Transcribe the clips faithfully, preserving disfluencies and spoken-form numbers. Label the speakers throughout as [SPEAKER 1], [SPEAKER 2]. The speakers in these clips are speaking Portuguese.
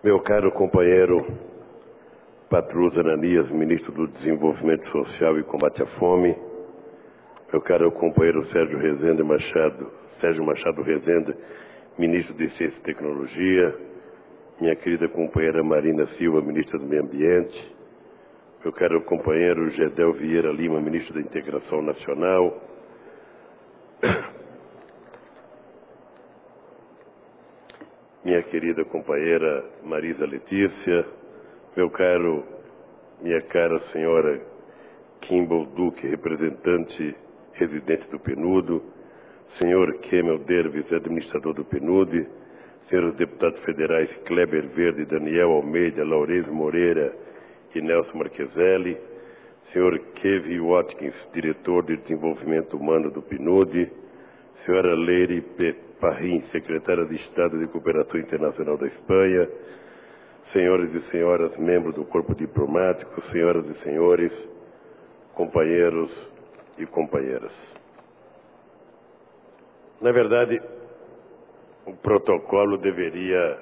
[SPEAKER 1] Meu caro companheiro Patrus Ananias, ministro do Desenvolvimento Social e Combate à Fome, meu caro companheiro Sérgio Rezende Machado, Sérgio Machado Rezende, ministro de Ciência e Tecnologia, minha querida companheira Marina Silva, ministra do Meio Ambiente, meu caro companheiro Gedel Vieira Lima, ministro da Integração Nacional, minha querida companheira Marisa Letícia, meu caro, minha cara senhora Kimball Duque, representante residente do PNUD, senhor Kemel Dervis, administrador do PNUD, senhores deputados federais Kleber Verde, Daniel Almeida, Lourenço Moreira e Nelson Marqueselli, senhor Kevin Watkins, diretor de desenvolvimento humano do PNUD, senhora Leire Parrin, secretária de Estado de Cooperação Internacional da Espanha, senhores e senhoras membros do corpo diplomático, senhoras e senhores, companheiros e companheiras. Na verdade, o protocolo deveria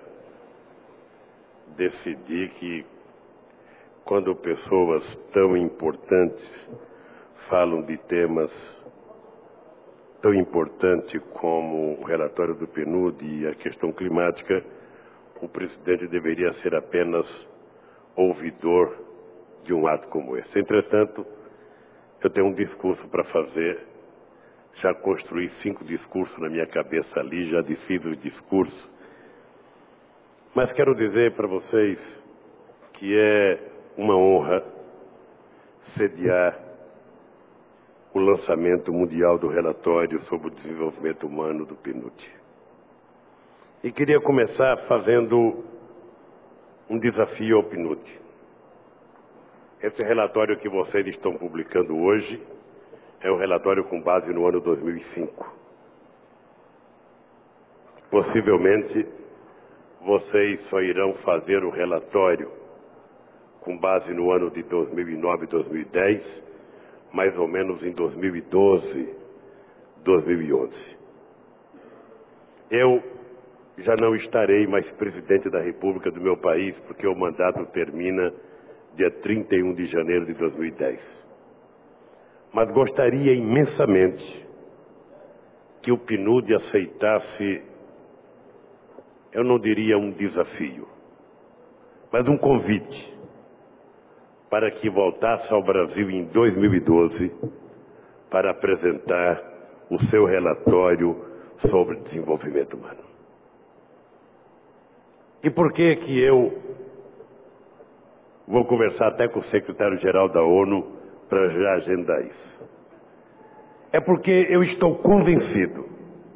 [SPEAKER 1] decidir que, quando pessoas tão importantes falam de temas tão importantes como o relatório do PNUD e a questão climática, o presidente deveria ser apenas ouvidor de um ato como esse. Entretanto, eu tenho um discurso para fazer, já construí cinco discursos na minha cabeça ali, já desfiz os discursos, mas quero dizer para vocês que é uma honra sediar o lançamento mundial do relatório sobre o desenvolvimento humano do PNUD. E queria começar fazendo um desafio ao PNUD. Esse relatório que vocês estão publicando hoje é um relatório com base no ano dois mil e cinco. Possivelmente, vocês só irão fazer o relatório com base no ano de dois mil e nove e dois mil e dez, mais ou menos em dois mil e doze, dois mil e onze. Eu já não estarei mais presidente da República do meu país, porque o mandato termina dia trinta e um de janeiro de dois mil e dez. Mas gostaria imensamente que o PNUD aceitasse, eu não diria um desafio, mas um convite para que voltasse ao Brasil em dois mil e doze para apresentar o seu relatório sobre desenvolvimento humano. E por que que eu vou conversar até com o secretário-geral da ONU para já agendar isso? É porque eu estou convencido,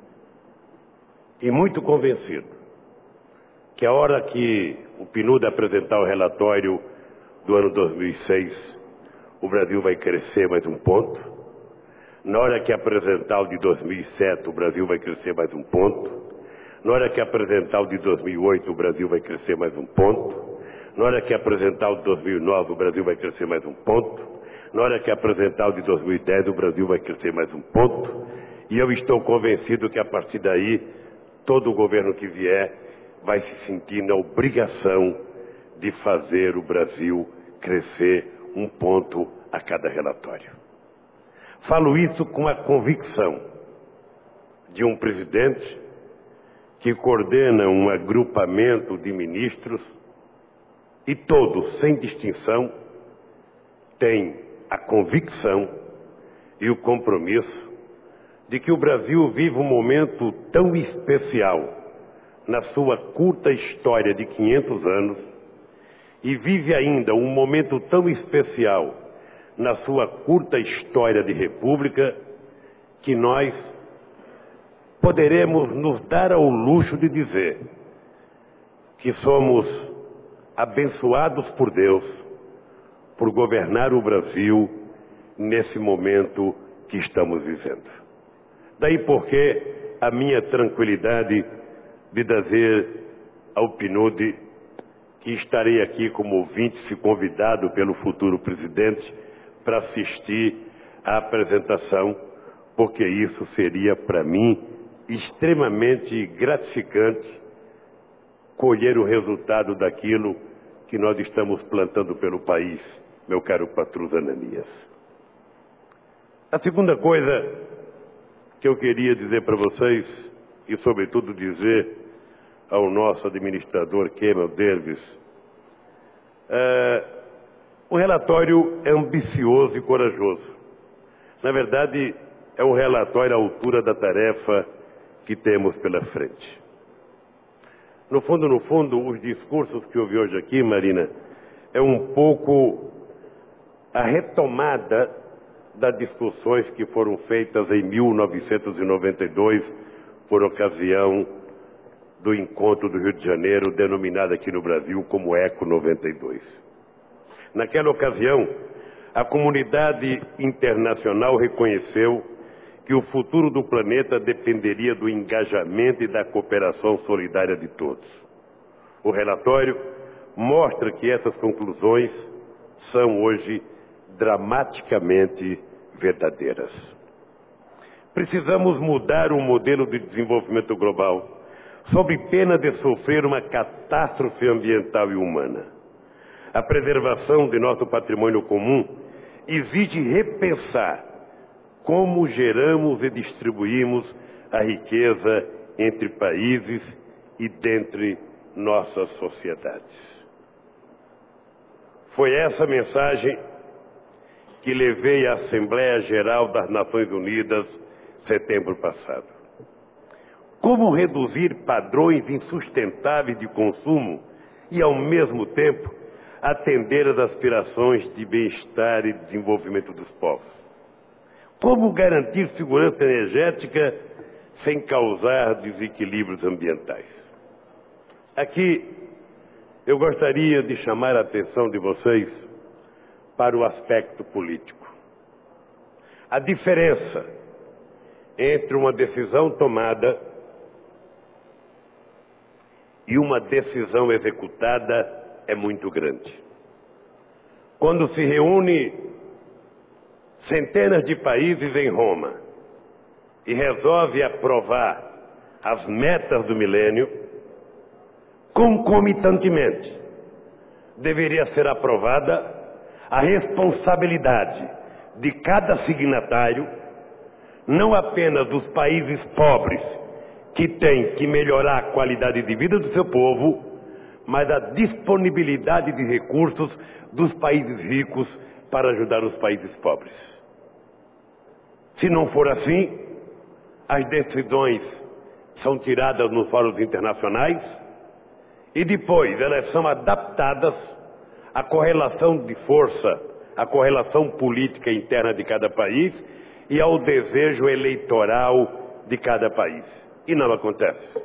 [SPEAKER 1] e muito convencido, que a hora que o PNUD apresentar o relatório do ano dois mil e seis, o Brasil vai crescer mais um ponto. Na hora que apresentar o de dois mil e sete, o Brasil vai crescer mais um ponto. Na hora que apresentar o de dois mil e oito, o Brasil vai crescer mais um ponto. Na hora que apresentar o de dois mil e nove, o Brasil vai crescer mais um ponto. Na hora que apresentar o de dois mil e dez, o Brasil vai crescer mais um ponto. E eu estou convencido que, a partir daí, todo o governo que vier vai se sentir na obrigação de fazer o Brasil crescer um ponto a cada relatório. Falo isso com a convicção de um presidente que coordena um agrupamento de ministros e todos, sem distinção, têm a convicção e o compromisso de que o Brasil vive um momento tão especial na sua curta história de quinhentos anos e vive ainda um momento tão especial na sua curta história de república que nós poderemos nos dar ao luxo de dizer que somos abençoados por Deus por governar o Brasil nesse momento que estamos vivendo. Daí porque a minha tranquilidade de dizer ao PNUD que estarei aqui como ouvinte, se convidado pelo futuro presidente para assistir à apresentação, porque isso seria para mim extremamente gratificante colher o resultado daquilo que nós estamos plantando pelo país, meu caro Patrus Ananias. A segunda coisa que eu queria dizer para vocês, e sobretudo dizer ao nosso administrador Kemal Dervish, é, o relatório é ambicioso e corajoso. Na verdade, é um relatório à altura da tarefa que temos pela frente. No fundo, no fundo, os discursos que eu ouvi hoje aqui, Marina, é um pouco a retomada das discussões que foram feitas em mil novecentos e noventa e dois, por ocasião do encontro do Rio de Janeiro, denominado aqui no Brasil como ECO noventa e dois. Naquela ocasião, a comunidade internacional reconheceu que o futuro do planeta dependeria do engajamento e da cooperação solidária de todos. O relatório mostra que essas conclusões são hoje dramaticamente verdadeiras. Precisamos mudar o modelo de desenvolvimento global, sob pena de sofrer uma catástrofe ambiental e humana. A preservação de nosso patrimônio comum exige repensar como geramos e distribuímos a riqueza entre países e dentre nossas sociedades. Foi essa mensagem que levei à Assembleia Geral das Nações Unidas setembro passado. Como reduzir padrões insustentáveis de consumo e, ao mesmo tempo, atender às aspirações de bem-estar e desenvolvimento dos povos? Como garantir segurança energética sem causar desequilíbrios ambientais? Aqui eu gostaria de chamar a atenção de vocês para o aspecto político. A diferença entre uma decisão tomada e uma decisão executada é muito grande. Quando se reúne centenas de países em Roma e resolve aprovar as metas do milênio, concomitantemente deveria ser aprovada a responsabilidade de cada signatário, não apenas dos países pobres, que têm que melhorar a qualidade de vida do seu povo, mas a disponibilidade de recursos dos países ricos para ajudar os países pobres. Se não for assim, as decisões são tiradas nos fóruns internacionais e depois elas são adaptadas à correlação de força, à correlação política interna de cada país e ao desejo eleitoral de cada país. E não acontece.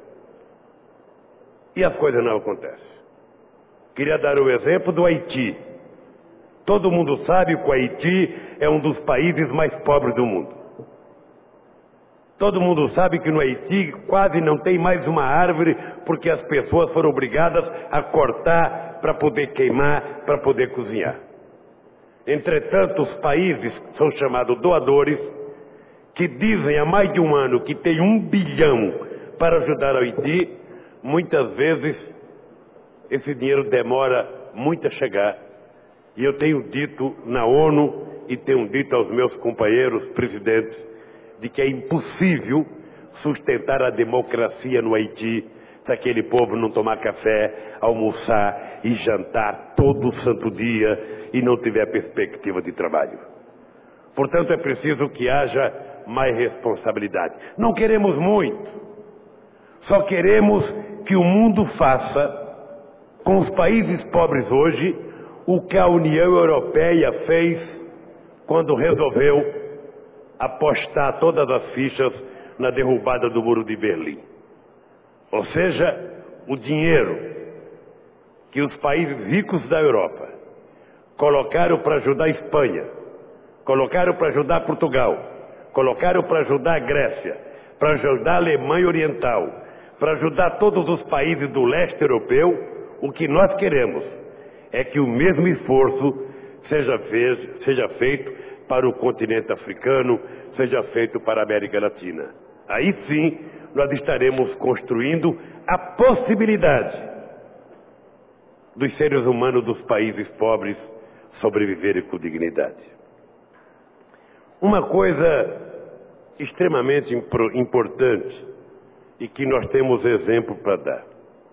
[SPEAKER 1] E as coisas não acontecem. Queria dar o exemplo do Haiti. Todo mundo sabe que o Haiti é um dos países mais pobres do mundo. Todo mundo sabe que no Haiti quase não tem mais uma árvore porque as pessoas foram obrigadas a cortar para poder queimar, para poder cozinhar. Entretanto, os países são chamados doadores, que dizem há mais de um ano que tem um bilhão para ajudar o Haiti. Muitas vezes esse dinheiro demora muito a chegar. E eu tenho dito na ONU e tenho dito aos meus companheiros presidentes de que é impossível sustentar a democracia no Haiti se aquele povo não tomar café, almoçar e jantar todo santo dia e não tiver perspectiva de trabalho. Portanto, é preciso que haja mais responsabilidade. Não queremos muito, só queremos que o mundo faça com os países pobres hoje o que a União Europeia fez quando resolveu apostar todas as fichas na derrubada do Muro de Berlim. Ou seja, o dinheiro que os países ricos da Europa colocaram para ajudar a Espanha, colocaram para ajudar Portugal, colocaram para ajudar a Grécia, para ajudar a Alemanha Oriental, para ajudar todos os países do leste europeu, o que nós queremos é que o mesmo esforço seja, fez, seja feito para o continente africano, seja feito para a América Latina. Aí sim, nós estaremos construindo a possibilidade dos seres humanos dos países pobres sobreviverem com dignidade. Uma coisa extremamente importante e que nós temos exemplo para dar.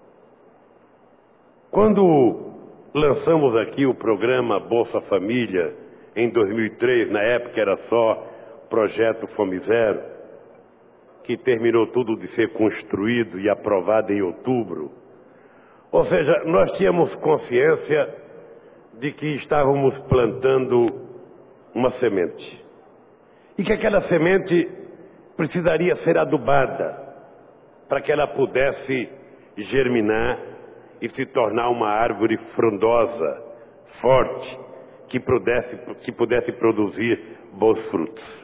[SPEAKER 1] Quando lançamos aqui o programa Bolsa Família em dois mil e três, na época era só Projeto Fome Zero, que terminou tudo de ser construído e aprovado em outubro. Ou seja, nós tínhamos consciência de que estávamos plantando uma semente. E que aquela semente precisaria ser adubada para que ela pudesse germinar e se tornar uma árvore frondosa, forte, que pudesse, que pudesse produzir bons frutos.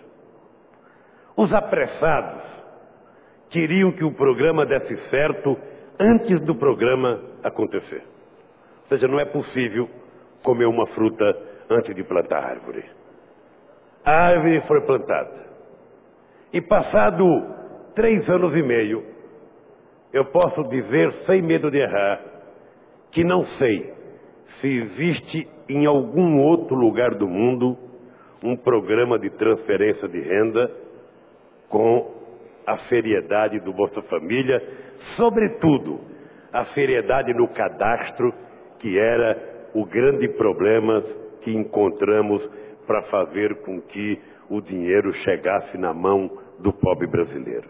[SPEAKER 1] Os apressados queriam que o programa desse certo antes do programa acontecer. Ou seja, não é possível comer uma fruta antes de plantar a árvore. A árvore foi plantada. E passado três anos e meio, eu posso dizer, sem medo de errar, que não sei se existe em algum outro lugar do mundo um programa de transferência de renda com a seriedade do Bolsa Família, sobretudo a seriedade no cadastro, que era o grande problema que encontramos para fazer com que o dinheiro chegasse na mão do pobre brasileiro.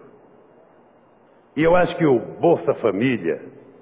[SPEAKER 1] E eu acho que o Bolsa Família,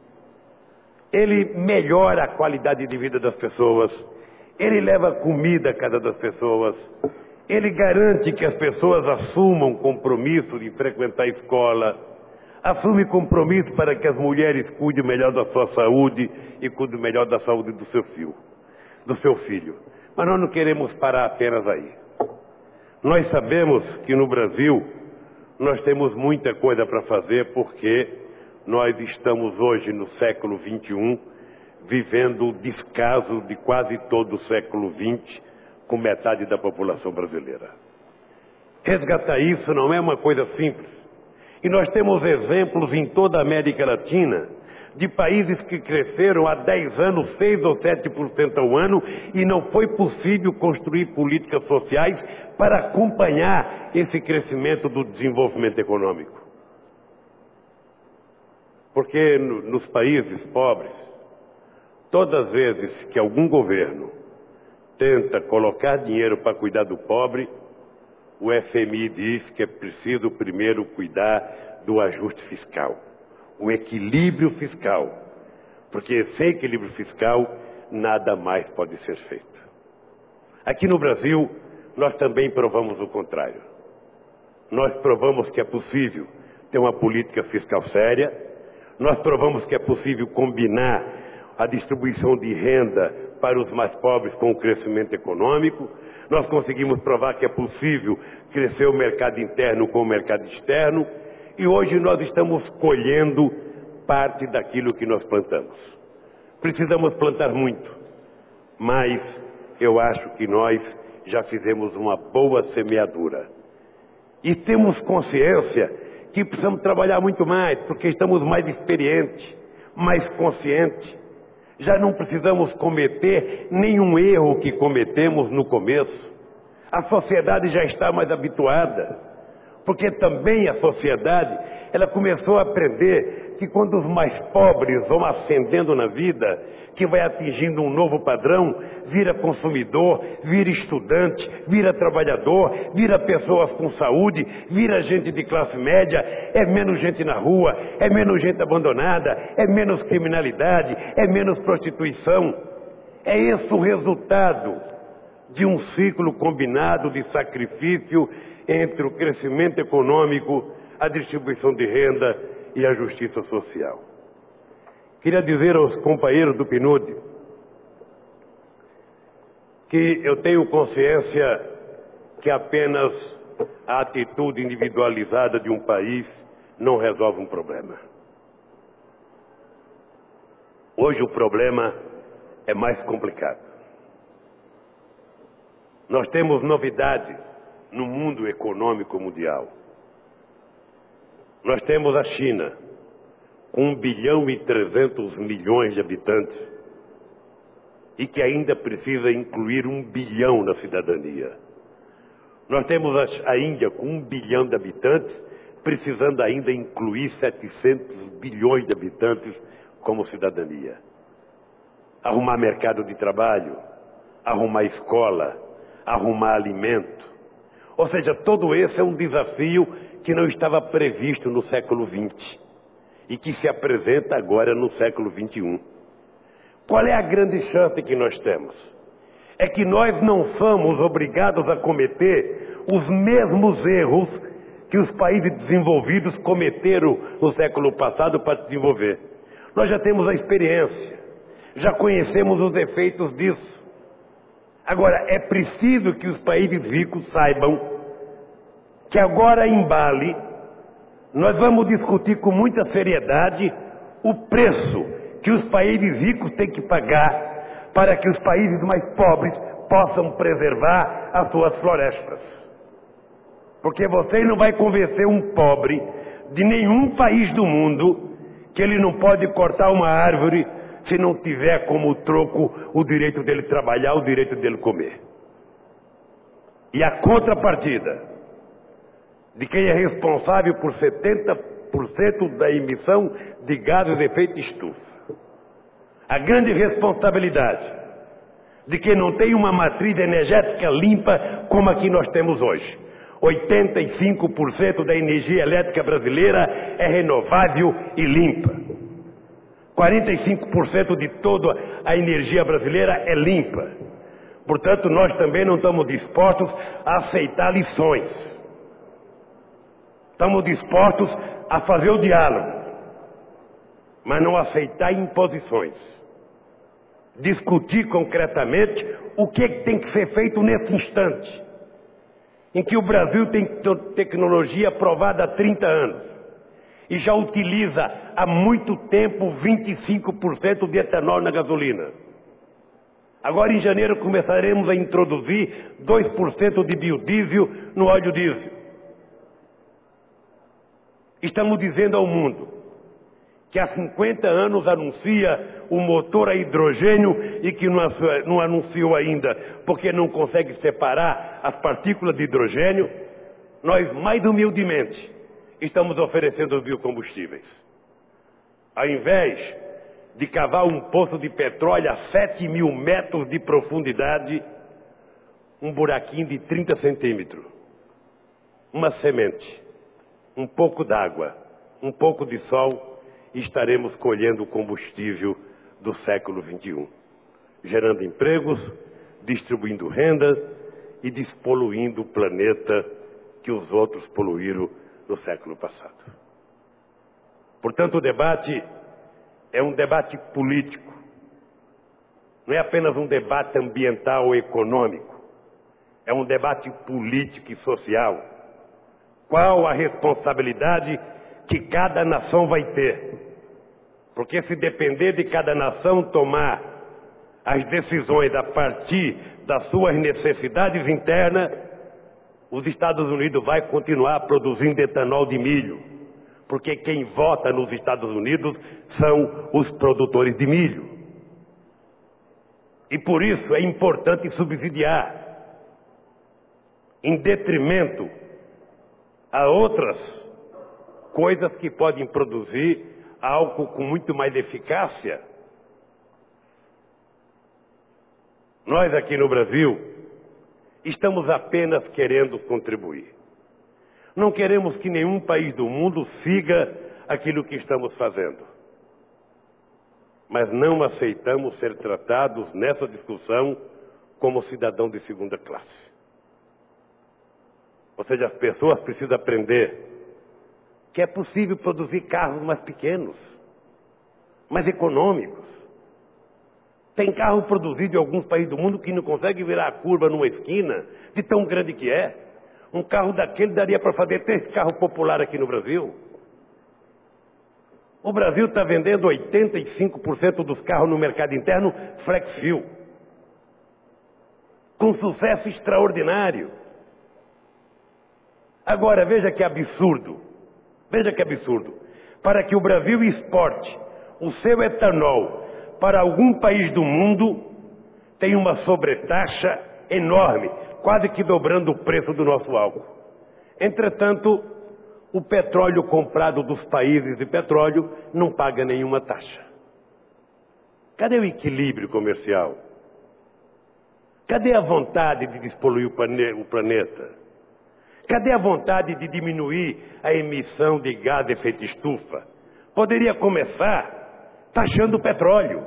[SPEAKER 1] ele melhora a qualidade de vida das pessoas, ele leva comida à casa das pessoas, ele garante que as pessoas assumam compromisso de frequentar a escola, assume compromisso para que as mulheres cuidem melhor da sua saúde e cuidem melhor da saúde do seu filho, do seu filho. Mas nós não queremos parar apenas aí. Nós sabemos que no Brasil nós temos muita coisa para fazer, porque nós estamos hoje no século vinte e um vivendo o descaso de quase todo o século vinte com metade da população brasileira. Resgatar isso não é uma coisa simples. E nós temos exemplos em toda a América Latina de países que cresceram há dez anos, seis ou sete por cento ao ano, e não foi possível construir políticas sociais para acompanhar esse crescimento do desenvolvimento econômico. Porque no, nos países pobres, todas as vezes que algum governo tenta colocar dinheiro para cuidar do pobre, o F M I diz que é preciso primeiro cuidar do ajuste fiscal, o equilíbrio fiscal, porque sem equilíbrio fiscal nada mais pode ser feito. Aqui no Brasil, nós também provamos o contrário. Nós provamos que é possível ter uma política fiscal séria, nós provamos que é possível combinar a distribuição de renda para os mais pobres com o crescimento econômico, nós conseguimos provar que é possível crescer o mercado interno com o mercado externo, e hoje nós estamos colhendo parte daquilo que nós plantamos. Precisamos plantar muito, mas eu acho que nós já fizemos uma boa semeadura. E temos consciência que precisamos trabalhar muito mais, porque estamos mais experientes, mais conscientes. Já não precisamos cometer nenhum erro que cometemos no começo. A sociedade já está mais habituada, porque também a sociedade, ela começou a aprender que quando os mais pobres vão ascendendo na vida, que vai atingindo um novo padrão, vira consumidor, vira estudante, vira trabalhador, vira pessoas com saúde, vira gente de classe média, é menos gente na rua, é menos gente abandonada, é menos criminalidade, é menos prostituição. É esse o resultado de um ciclo combinado de sacrifício entre o crescimento econômico, a distribuição de renda e a justiça social. Queria dizer aos companheiros do P N U D que eu tenho consciência que apenas a atitude individualizada de um país não resolve um problema. Hoje o problema é mais complicado. Nós temos novidades no mundo econômico mundial. Nós temos a China, com um bilhão e trezentos milhões de habitantes, e que ainda precisa incluir um bilhão na cidadania. Nós temos a Índia com um bilhão de habitantes, precisando ainda incluir setecentos bilhões de habitantes como cidadania. Arrumar mercado de trabalho, arrumar escola, arrumar alimento. Ou seja, todo esse é um desafio que não estava previsto no século vinte e que se apresenta agora no século vinte e um. Qual é a grande chance que nós temos? É que nós não somos obrigados a cometer os mesmos erros que os países desenvolvidos cometeram no século passado para se desenvolver. Nós já temos a experiência, já conhecemos os efeitos disso. Agora, é preciso que os países ricos saibam que agora em Bali nós vamos discutir com muita seriedade o preço que os países ricos têm que pagar para que os países mais pobres possam preservar as suas florestas. Porque você não vai convencer um pobre de nenhum país do mundo que ele não pode cortar uma árvore se não tiver como troco o direito dele trabalhar, o direito dele comer. E a contrapartida de quem é responsável por setenta por cento da emissão de gases de efeito estufa. A grande responsabilidade de quem não tem uma matriz energética limpa como a que nós temos hoje. oitenta e cinco por cento da energia elétrica brasileira é renovável e limpa. quarenta e cinco por cento de toda a energia brasileira é limpa. Portanto, nós também não estamos dispostos a aceitar lições. Estamos dispostos a fazer o diálogo, mas não aceitar imposições. Discutir concretamente o que tem que ser feito nesse instante, em que o Brasil tem tecnologia aprovada há trinta anos e já utiliza há muito tempo vinte e cinco por cento de etanol na gasolina. Agora em janeiro começaremos a introduzir dois por cento de biodiesel no óleo diesel. Estamos dizendo ao mundo que há cinquenta anos anuncia o motor a hidrogênio e que não anunciou ainda porque não consegue separar as partículas de hidrogênio. Nós, mais humildemente, estamos oferecendo os biocombustíveis. Ao invés de cavar um poço de petróleo a sete mil metros de profundidade, um buraquinho de trinta centímetros, uma semente, um pouco d'água, um pouco de sol, e estaremos colhendo o combustível do século vinte e um, gerando empregos, distribuindo renda e despoluindo o planeta que os outros poluíram no século passado. Portanto, o debate é um debate político, não é apenas um debate ambiental ou econômico, é um debate político e social. Qual a responsabilidade que cada nação vai ter? Porque se depender de cada nação tomar as decisões a partir das suas necessidades internas, os Estados Unidos vai continuar produzindo etanol de milho. Porque quem vota nos Estados Unidos são os produtores de milho. E por isso é importante subsidiar, em detrimento a outras coisas que podem produzir algo com muito mais eficácia. Nós aqui no Brasil estamos apenas querendo contribuir. Não queremos que nenhum país do mundo siga aquilo que estamos fazendo. Mas não aceitamos ser tratados nessa discussão como cidadão de segunda classe. Ou seja, as pessoas precisam aprender que é possível produzir carros mais pequenos, mais econômicos. Tem carro produzido em alguns países do mundo que não consegue virar a curva numa esquina, de tão grande que é. Um carro daquele daria para fazer três carros populares aqui no Brasil. O Brasil está vendendo oitenta e cinco por cento dos carros no mercado interno flex fuel, com sucesso extraordinário. Agora, veja que absurdo, veja que absurdo. Para que o Brasil exporte o seu etanol para algum país do mundo, tem uma sobretaxa enorme, quase que dobrando o preço do nosso álcool. Entretanto, o petróleo comprado dos países de petróleo não paga nenhuma taxa. Cadê o equilíbrio comercial? Cadê a vontade de despoluir o planeta? Cadê a vontade de diminuir a emissão de gás de efeito estufa? Poderia começar taxando o petróleo.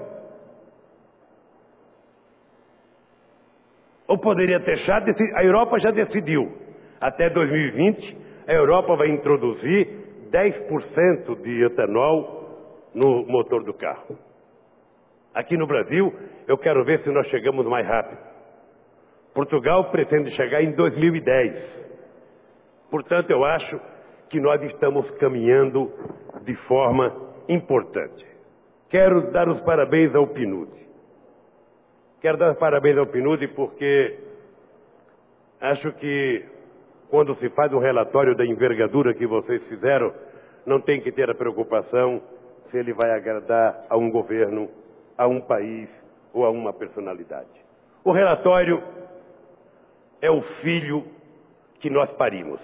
[SPEAKER 1] Ou poderia taxar, a Europa já decidiu, até dois mil e vinte, a Europa vai introduzir dez por cento de etanol no motor do carro. Aqui no Brasil, eu quero ver se nós chegamos mais rápido. Portugal pretende chegar em dois mil e dez. Portanto, eu acho que nós estamos caminhando de forma importante. Quero dar os parabéns ao P N U D. Quero dar os parabéns ao P N U D porque acho que quando se faz um relatório da envergadura que vocês fizeram, não tem que ter a preocupação se ele vai agradar a um governo, a um país ou a uma personalidade. O relatório é o filho que nós parimos.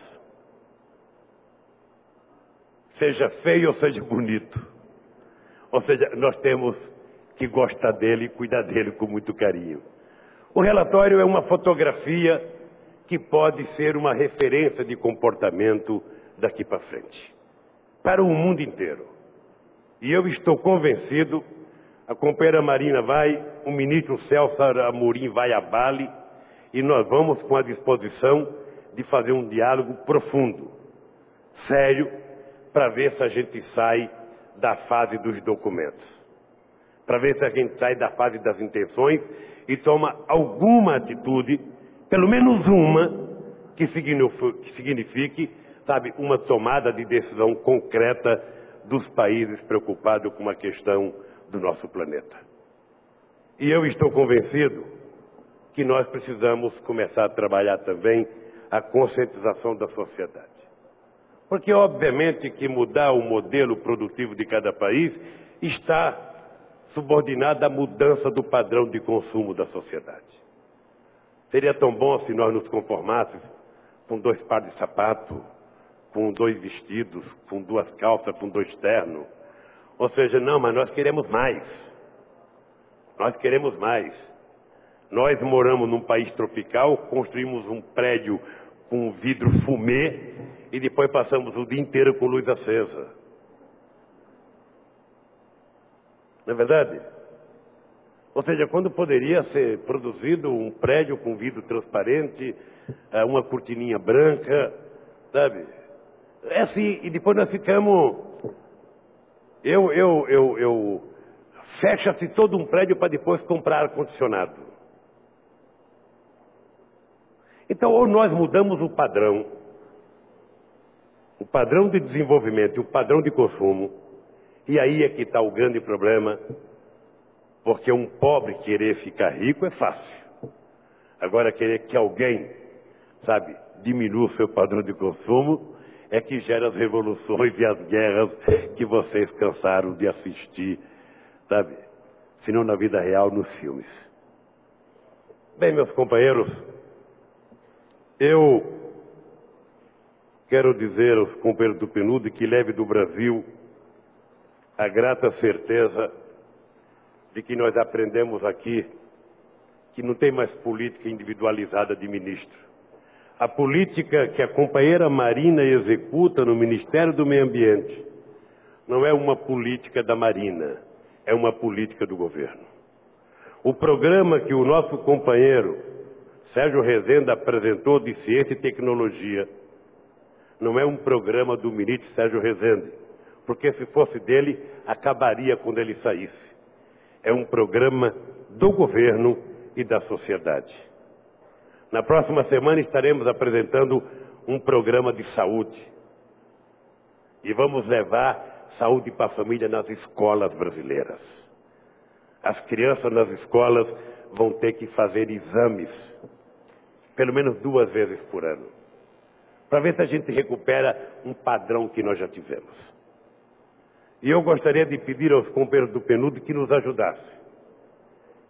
[SPEAKER 1] Seja feio ou seja bonito. Ou seja, nós temos que gostar dele e cuidar dele com muito carinho. O relatório é uma fotografia que pode ser uma referência de comportamento daqui para frente, para o mundo inteiro. E eu estou convencido, a companheira Marina vai, o ministro Celso Amorim vai a Bali, e nós vamos com a disposição de fazer um diálogo profundo, sério, para ver se a gente sai da fase dos documentos, para ver se a gente sai da fase das intenções e toma alguma atitude, pelo menos uma, que signifique, sabe, uma tomada de decisão concreta dos países preocupados com a questão do nosso planeta. E eu estou convencido que nós precisamos começar a trabalhar também a conscientização da sociedade. Porque, obviamente, que mudar o modelo produtivo de cada país está subordinado à mudança do padrão de consumo da sociedade. Seria tão bom se nós nos conformássemos com dois pares de sapato, com dois vestidos, com duas calças, com dois ternos. Ou seja, não, mas nós queremos mais. Nós queremos mais. Nós moramos num país tropical, construímos um prédio com vidro fumê e depois passamos o dia inteiro com luz acesa. Não é verdade? Ou seja, quando poderia ser produzido um prédio com vidro transparente, uma cortininha branca, sabe? É assim, e depois nós ficamos... Eu, eu, eu, eu... Fecha-se todo um prédio para depois comprar ar-condicionado. Então, ou nós mudamos o padrão, o padrão de desenvolvimento e o padrão de consumo, e aí é que está o grande problema, porque um pobre querer ficar rico é fácil. Agora, querer que alguém, sabe, diminua o seu padrão de consumo, é que gera as revoluções e as guerras que vocês cansaram de assistir, sabe, se não na vida real, nos filmes. Bem, meus companheiros, eu quero dizer aos companheiros do P N U D que leve do Brasil a grata certeza de que nós aprendemos aqui que não tem mais política individualizada de ministro. A política que a companheira Marina executa no Ministério do Meio Ambiente não é uma política da Marina, é uma política do governo. O programa que o nosso companheiro Sérgio Rezende apresentou de Ciência e Tecnologia não é um programa do ministro Sérgio Rezende, porque se fosse dele, acabaria quando ele saísse. É um programa do governo e da sociedade. Na próxima semana estaremos apresentando um programa de saúde. E vamos levar saúde para a família nas escolas brasileiras. As crianças nas escolas vão ter que fazer exames, pelo menos duas vezes por ano, para ver se a gente recupera um padrão que nós já tivemos. E eu gostaria de pedir aos companheiros do P N U D que nos ajudassem,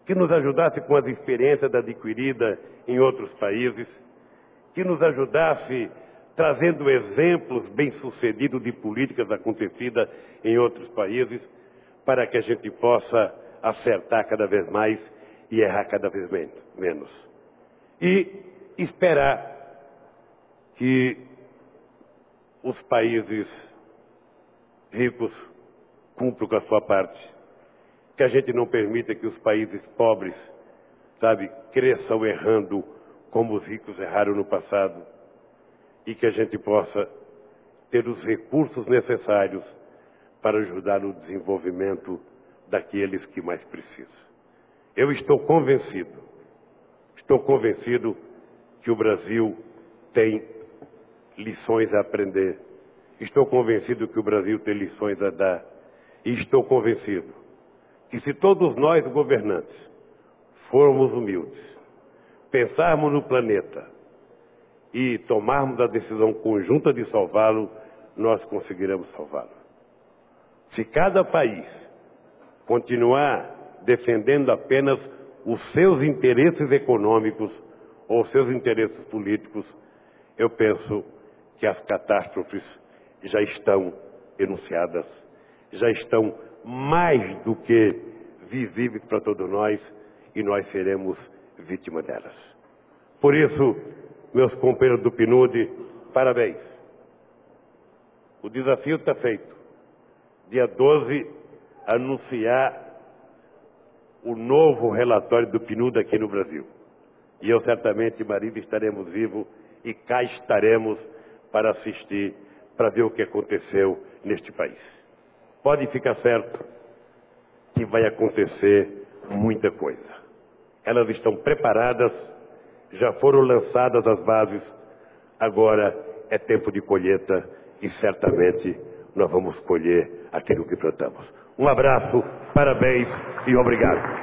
[SPEAKER 1] que nos ajudasse com as experiências adquiridas em outros países, que nos ajudasse trazendo exemplos bem-sucedidos de políticas acontecidas em outros países, para que a gente possa acertar cada vez mais e errar cada vez menos. E esperar que os países ricos cumpram com a sua parte, que a gente não permita que os países pobres, sabe, cresçam errando como os ricos erraram no passado, e que a gente possa ter os recursos necessários para ajudar no desenvolvimento daqueles que mais precisam. Eu estou convencido, estou convencido que o Brasil tem lições a aprender. Estou convencido que o Brasil tem lições a dar. E estou convencido que se todos nós, governantes, formos humildes, pensarmos no planeta e tomarmos a decisão conjunta de salvá-lo, nós conseguiremos salvá-lo. Se cada país continuar defendendo apenas os seus interesses econômicos ou os seus interesses políticos, eu penso que as catástrofes já estão enunciadas, já estão mais do que visíveis para todos nós, e nós seremos vítimas delas. Por isso, meus companheiros do P N U D, parabéns. O desafio está feito. Dia doze, anunciar o novo relatório do P N U D aqui no Brasil. E eu certamente, marido, estaremos vivos e cá estaremos para assistir, para ver o que aconteceu neste país. Pode ficar certo que vai acontecer muita coisa. Elas estão preparadas, já foram lançadas as bases, agora é tempo de colheita e certamente nós vamos colher aquilo que plantamos. Um abraço, parabéns e obrigado.